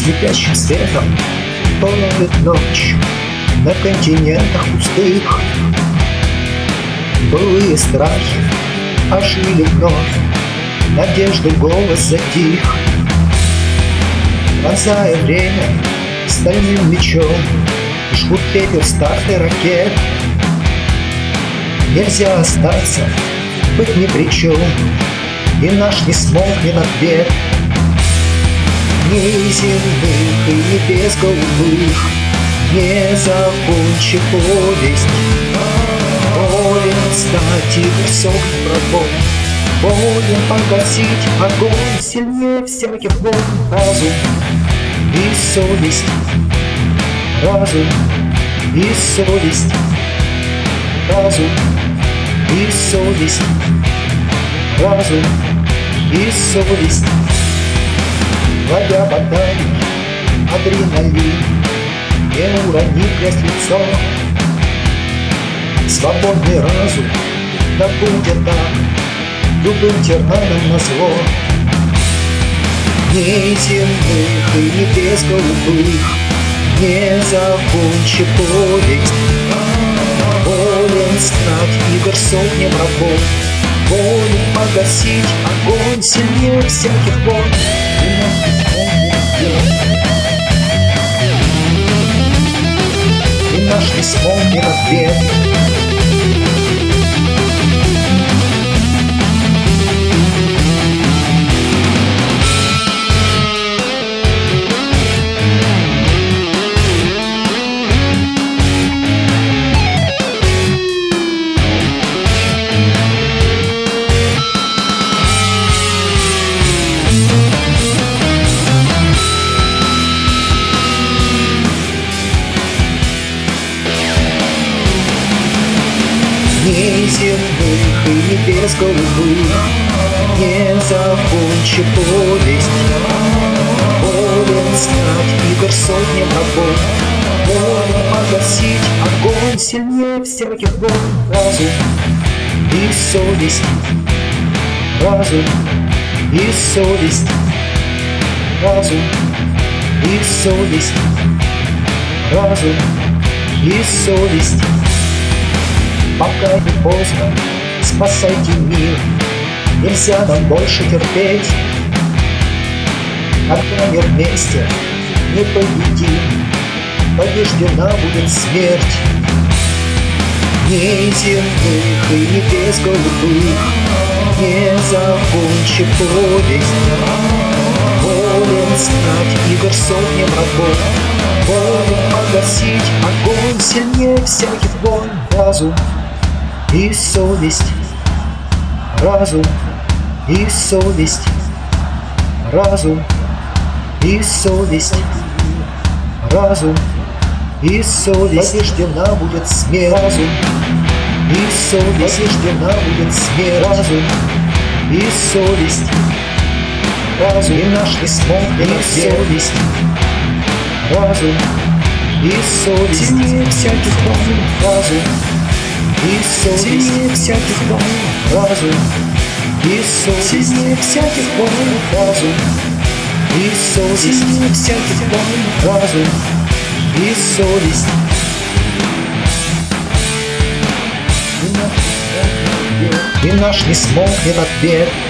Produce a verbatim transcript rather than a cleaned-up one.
Слепящим светом полнит ночь на континентах пустых. Былые страхи ожили вновь, надежды голос затих. Пронзая время стальным мечом, жгут пепел старты ракет. Нельзя остаться, быть ни при чем, и наш не смолкнет ответ. Ни земных и небес голубых не закончи повесть. Волен стать и высок врагом, волен погасить огонь сильнее всяких волн. Разум и совесть, разум и совесть, разум и совесть, разум и совесть. Водя баталий, адреналин, не урони грязь лицо. Свободный разум, да будет так, любым тираном назло. Ни земных и небес голубых не закончи повесть. Волен стать игр сотням рабов, волен погасить огонь сильнее всяких войн. И наш не смолкнет ответ. Ни земных и небес голубых не закончи повесть. Волен стать игр сотням рабов, волен погасить огонь сильнее всяких войн. Разум и совесть, разум и совесть, разум и совесть, разум и совесть. Пока не поздно, спасайте мир, нельзя нам больше терпеть. Когда мир вместе непобедим, побеждена будет смерть. Ни земных и небес голубых не закончи повесть. Волен стать игр сотням рабов, волен погасить огонь сильнее всяких войн. Разум и совесть, разум и совесть, разум и совесть, разум и совесть. Побеждена будет смерть. Разум и совесть. Побеждена будет смерть. Разум и совесть, разум и наш не смолкнет совесть. Разум и совесть сильнее всяких волн. Разум и совесть сильнее всяких волн. Разум и совесть сильнее всяких волн. Разум и совесть сильнее всяких волн. Разум и совесть. И наш не смолкнет ответ.